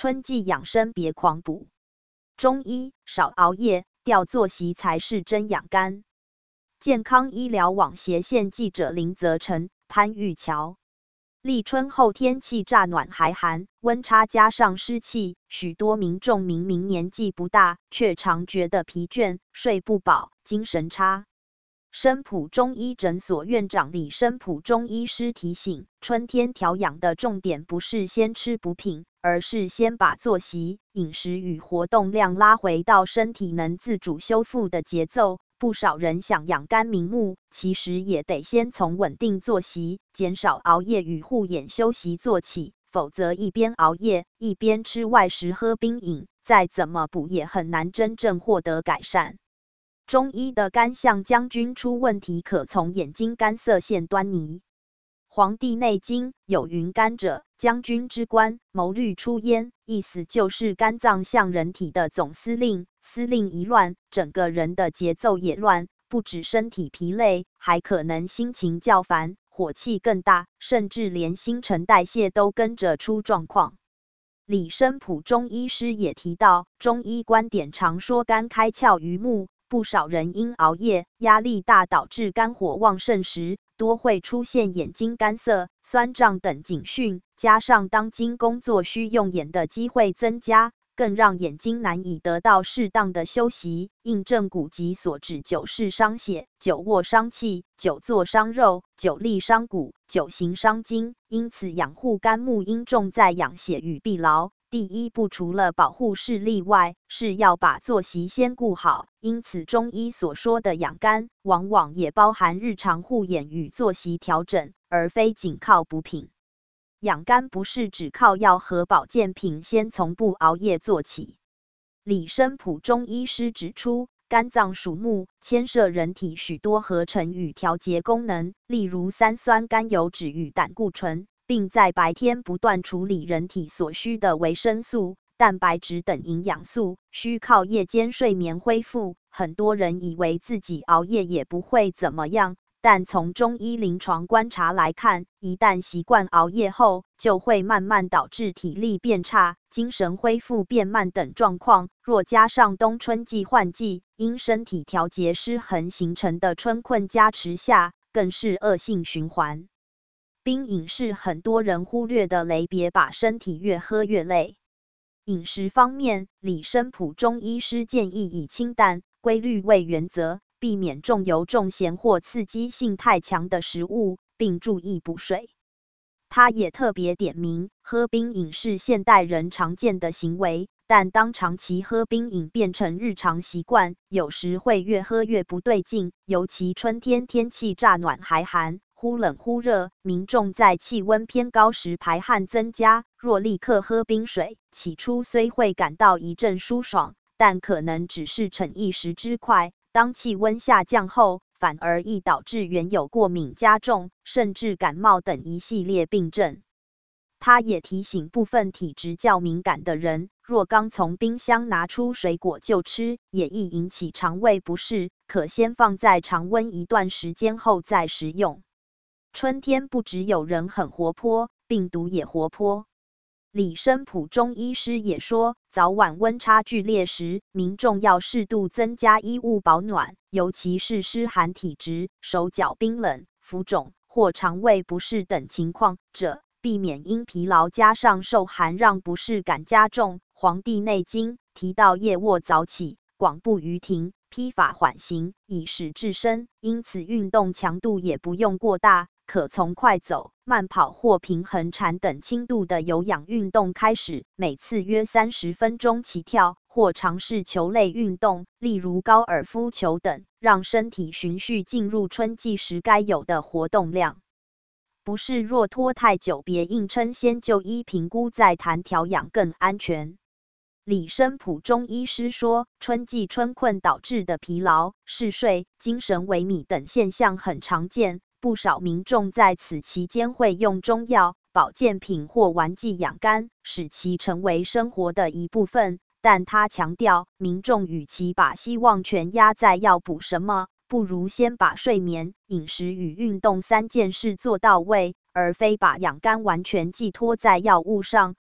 春季养生别狂补。中医少熬夜，调作息才是真养肝。健康医疗网斜线记者林泽成、潘玉桥。立春后天气乍暖还寒，温差加上湿气，许多民众明明年纪不大，却常觉得疲倦、睡不饱、精神差。生普中医诊所院长李生普中医师提醒，春天调养的重点不是先吃补品，而是先把作息、饮食与活动量拉回到身体能自主修复的节奏。不少人想养肝明目，其实也得先从稳定作息、减少熬夜与护眼休息做起，否则一边熬夜一边吃外食喝冰饮，再怎么补也很难真正获得改善。中医的肝象将军出问题，可从眼睛干涩现端倪。黄帝内经有云：肝者，将军之官，谋虑出焉，意思就是肝脏像人体的总司令，司令一乱，整个人的节奏也乱，不止身体疲累，还可能心情较烦，火气更大，甚至连新陈代谢都跟着出状况。李生普中医师也提到，中医观点常说肝开窍于目，不少人因熬夜、压力大导致肝火旺盛时，多会出现眼睛干涩、酸胀等警讯，加上当今工作需用眼的机会增加，更让眼睛难以得到适当的休息。印证古籍所指，久视伤血，久卧伤气，久坐伤肉，久立伤骨，久行伤筋。因此养护肝木应重在养血与疲劳。第一步除了保护视力外，是要把作息先顾好，因此中医所说的养肝，往往也包含日常护眼与作息调整，而非仅靠补品。养肝不是只靠药和保健品，先从不熬夜做起。李生普中医师指出，肝脏属木，牵涉人体许多合成与调节功能，例如三酸甘油酯与胆固醇，并在白天不断处理人体所需的维生素、蛋白质等营养素，需靠夜间睡眠恢复。很多人以为自己熬夜也不会怎么样，但从中医临床观察来看，一旦习惯熬夜后，就会慢慢导致体力变差、精神恢复变慢等状况。若加上冬春季换季，因身体调节失衡形成的春困加持下，更是恶性循环。冰饮是很多人忽略的雷，别把身体越喝越累。饮食方面，李生普中医师建议以清淡、规律为原则，避免重油重咸或刺激性太强的食物，并注意补水。他也特别点名，喝冰饮是现代人常见的行为，但当长期喝冰饮变成日常习惯，有时会越喝越不对劲。尤其春天天气乍暖还寒，忽冷忽热，民众在气温偏高时排汗增加，若立刻喝冰水，起初虽会感到一阵舒爽，但可能只是逞一时之快，当气温下降后，反而易导致原有过敏加重，甚至感冒等一系列病症。他也提醒部分体质较敏感的人，若刚从冰箱拿出水果就吃，也易引起肠胃不适，可先放在常温一段时间后再食用。春天不只有人很活泼，病毒也活泼。李生普中医师也说，早晚温差剧烈时，民众要适度增加衣物保暖，尤其是湿寒体质、手脚冰冷、浮肿或肠胃不适等情况者，避免因疲劳加上受寒让不适感加重。黄帝内经提到夜卧早起，广步于庭，披发缓行，以使至身，因此运动强度也不用过大，可从快走、慢跑或平衡禅等轻度的有氧运动开始，每次约30分钟起跳，或尝试球类运动，例如高尔夫球等，让身体循序进入春季时该有的活动量。不是若拖太久，别硬撑，先就医评估再谈调养更安全。李生普中医师说，春季春困导致的疲劳、嗜睡、精神萎靡等现象很常见，不少民众在此期间会用中药、保健品或丸剂养肝，使其成为生活的一部分。但他强调，民众与其把希望全压在要补什么，不如先把睡眠、饮食与运动3件事做到位，而非把养肝完全寄托在药物上。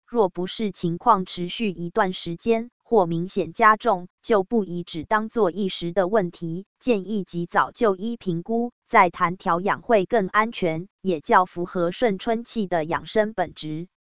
若不是情况持续一段时间或明显加重，就不宜只当作一时的问题，建议及早就医评估，再谈调养会更安全，也较符合顺春气的养生本质。